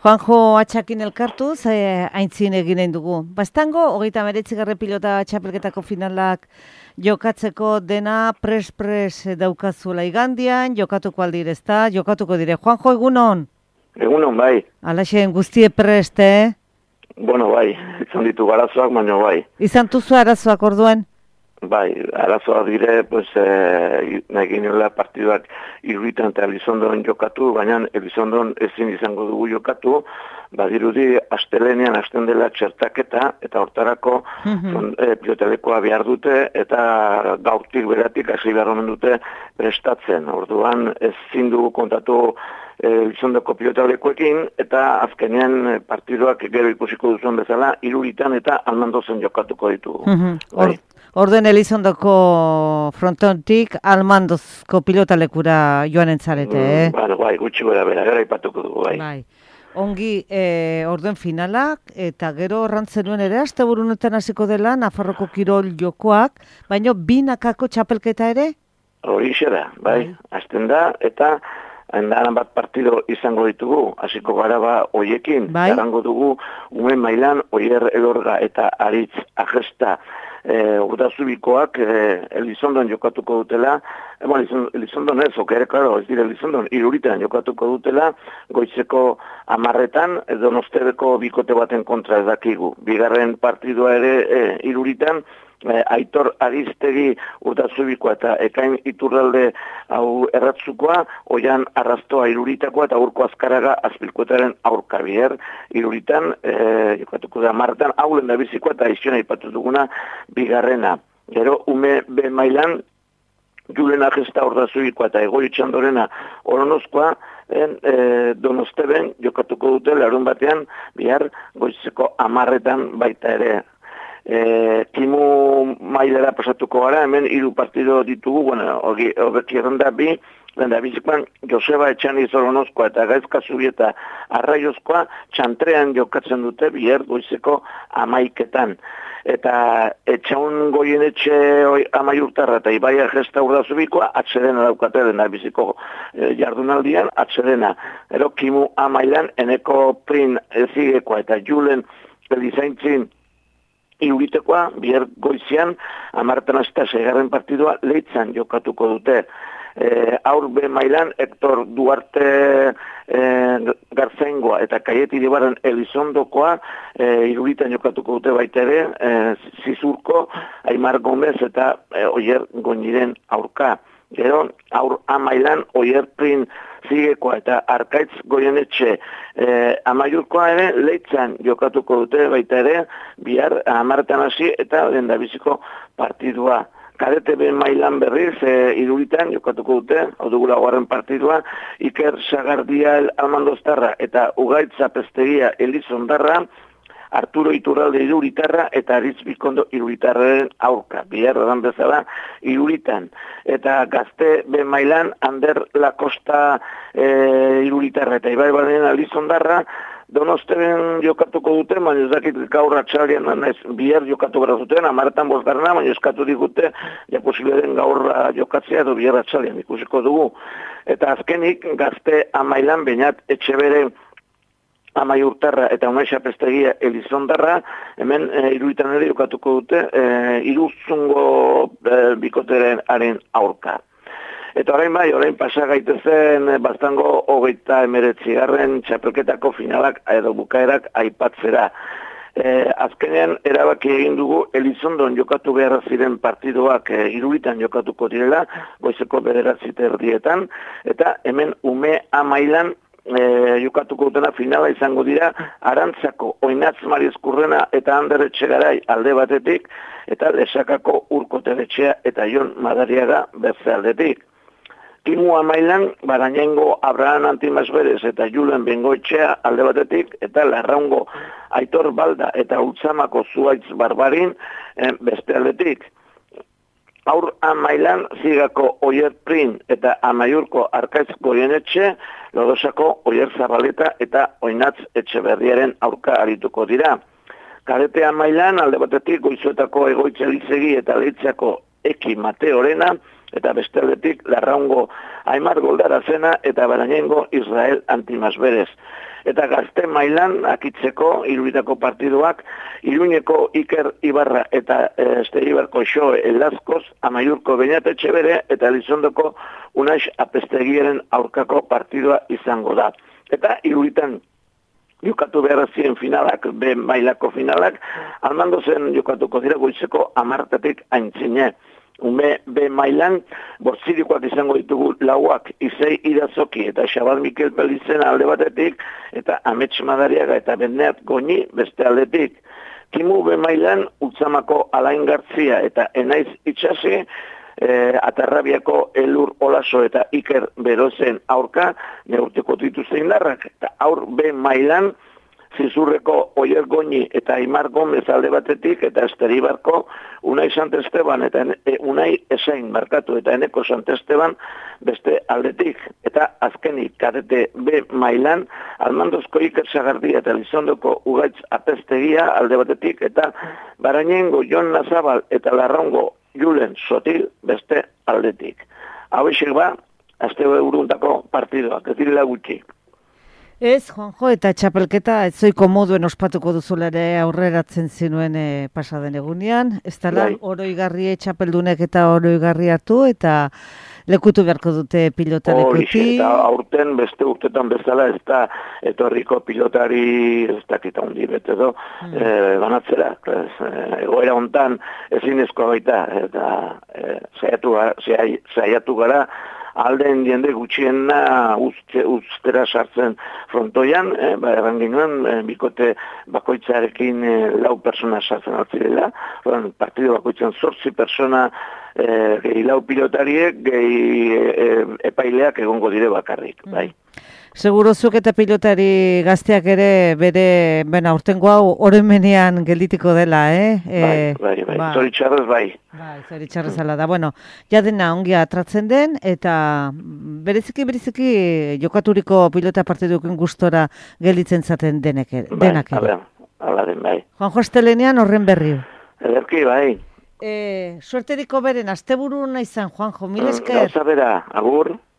Juanjo Atxakin elkartuz, aintzin eginen dugu. Bastango, 39. pilota txapelketako finalak jokatzeko dena pres daukazuela igandian, jokatuko aldir ezta, jokatuko dire. Juanjo, egunon? Egunon, bai. Alaxen guztie prest, Bueno, bai, izan ditu arazoak, baina bai. Izan tuzu arazoak orduen? Bai, arazoak dire, pues, nahi gineola partiduak Iruritan eta Elizondon jokatu, baina Elizondon ezin izango dugu jokatu, badirudi astelenean hasten dela txertaketa, eta hortarako pilotalekoa behar dute, eta gaurtik beratik hasi behar omen dute prestatzen. Orduan ezin dugu kontatu Elizondoko pilotalekoekin, eta azkenean partiduak gero ikusiko duzuen bezala, Iruritan eta Almandozen jokatuko ditugu. Orden Elizondoko frontontik Almandozko pilotalekura joan entzarete, Bai, gutxi gara ipatuko dugu, bai. Ongi, orden finalak, eta gero horrantzenuen ere, asteburunetan hasiko dela, Nafarroko kirol jokoak, baina binakako txapelketa ere? Horixe da, bai, hasten da, eta handaran bat partido izango ditugu, hasiko gara hoiekin, garango dugu, umen mailan, Oier Elorga eta Aritz Agesta, Udazubikoak Elizondon jokatuko dutela, Elizondon ez, okere, klaro, ez dire Elizondon, Iruritan jokatuko dutela, goizeko 10:00 Donostebeko bikote baten kontra ez dakigu. Bigarren partidua ere Iruritan, Aitor Aristegi Udazubikoa eta Ekain Iturralde hau erratzukoa, Oian Arrastoa Iruritakoa eta Urko Azkaraga Azpilkuetaren aurka biher. Iruritan, jokatuko da 10:00 haulen da bizikoa eta iziona ipatu duguna bigarrena. Gero, ume B mailan, Julen Agesta Udazubikoa eta Egoi Txandorena Oronozkoa, Donosteben jokatuko dute larun batean bihar goizeko 10:00 baita ere. Kimu mailera pasatuko gara, hemen 3 partido ditugu, bueno, hobeki errenda bi, lenda bizikoan Joseba Etxani Zoronozkoa eta Gaizka Zubieta Arraiozkoa txantrean jokatzen dute bihar goizeko 11:00. Eta Etxaun Goienetxe Amaiurtarra eta Ibaia Gesta Udazubikoa atsedena daukate lenda biziko jardunaldian, atsedena. Ero Kimu amailan Eneko Prin Ezigekoa eta Julen Elizaintzin Iruritekoa, bihar goizian, 10:00 partidua Leitzan jokatuko dute. Aur B mailan, Hector Duarte Garzengoa eta Kaieti Dibaren Elizondokoa, Iruritan jokatuko dute baita ere, Zizurko, Aimar Gomez eta Oier Goñiren aurka. Gero, aur amailan, Oier Prin Zigekoa eta Arkaitz Goienetxe Amaiurkoa ere, Leitzan jokatuko dute baita ere, bihar 10:00 hasi eta lendabiziko partidua. Kadete B mailan berriz, Iruritan jokatuko dute, hau dugula guarren partidua, Iker Sagardia Almandoztarra eta Ugaitza Pestegia Elizondarra, Arturo Iturralde Iruritarra eta Aritz Bikondo Iruritarraren aurka. Bihar edan bezala Iruritan. Eta Gazte B mailan Ander Lakosta Iruritarra eta Ibai Baren Elizondarra Donosteben jokatuko dute, baina ez dakit gaur atxalien, bihar jokatu gara zuten, 10:00 bosgarna, baina eskatu digute, posible den gaur jokatzea edo bihar atxalien ikusiko dugu. Eta azkenik, Gazte amailan, Beñat Etxebere Amaiurtarra eta Unaixa Pestegia Elizondarra, hemen Iruritan ere jokatuko dute, Iruzungo bikotearen aurka. Eta orain pasa gaitezen Bastango 39. txapelketako finalak edo bukaerak aipatzera. Azkenean erabaki egin dugu Elizondon jokatu behar ziren partidoak Iruritan jokatuko direla, goizeko 9:30, eta hemen ume amailan jokatuko dutena finala izango dira Arantzako Oinatz Mariezkurrena eta Ander Etxegarai alde batetik, eta Lesakako Urko Teletxea eta Jon Madariaga beste aldetik. Kimu amailan, Barañengo Abraham Antimasberez eta Julen Bengoetxea alde batetik, eta Larraungo Aitor Balda eta Ultzamako Zuaitz Barbarin beste aldetik. Aur amailan, Zigako Oier Prin eta Amaiurko Arkaitz Goienetxe, Lodosako Oier Zabaleta eta Oinatz Etxeberriaren aurka arituko dira. Kadete amailan, alde batetik Goizuetako Egoitze Elizegi eta Leitzako Eki Mateorena, eta beste aldetik Larraungo Aimar Goldarazena eta Barañengo Israel Antimasberez. eta gazte mailan akitzeko iruritako partiduak, Iruñeko Iker Ibarra eta Esteribarko Xo Elazkoz, Amaiurko Beñate Etxebere eta Elizondoko Unaix Apestegiaren aurkako partidua izango da. Eta iruritan jokatu behar ziren finalak, B mailako finalak, Armando zen jokatuko dira goizeko 10 aintzine. Ume B mailan, bortzirikoak izango ditugu lauak, Izei Irazoki eta Xabal Mikel Pelizena alde batetik, eta Amets Madariaga eta Beneat Goñi beste aldetik. Kimu B mailan, Utzamako Alain Gartzia eta Enaiz Itxasi, Atarrabiako Elur Olaso eta Iker Berozen aurka neurteko dituzte indarrak. Eta aur B mailan, Zizurreko Oier Goñi eta Aimar Gomez alde batetik, eta Esteribarko Unai Santesteban eta Unai Esain markatu eta Eneko Santesteban beste aldetik. Eta azkenik kadete B mailan, Almandozko Iker Sagardia eta Elizondoko Ugaitz Apestegia alde batetik, eta Barainengo Jon Nazabal eta Larrongo Julen Sotil beste aldetik. Hau esik ba, azte uruntako partidoak, ez direla gutxi. Ez, Juanjo, eta txapelketa ez zoiko moduen ospatuko duzula ere aurreratzen zinuen pasaden egunean. Ez tala, oroigarrie txapeldunek eta oroigarri hartu, eta lekutu beharko dute pilotalekuti. Eta aurten beste urtetan bezala ez da etorriko pilotari ez dakita hundi bete do, banatzera. Egoera hontan ezinezkoa baita, eta saiatu gara, alden jende gutxiena ustera sartzen frontoian, erranginuen, bikote bakoitzarekin 4 persona sartzen altzirela, partido bakoitzan 8 persona gehi 4 pilotariek, gehi epaileak egongo dire bakarrik, bai. Segurozuk eta pilotari gazteak ere bere, aurtengo hau oroimenean gelditiko dela, Bai, zoritxarrez bai. Bai, zoritxarrez ala da. Bueno, ja dena ongia atratzen den, eta bereziki jokaturiko pilota partidukin gustora gelditzen zaten denak ere. Hala den, bai. Juanjo Astelenean horren berri. Ederki, bai. Suerteriko beren, asteburu nahi zan, Juanjo, mil esker. Gauza bera, agur.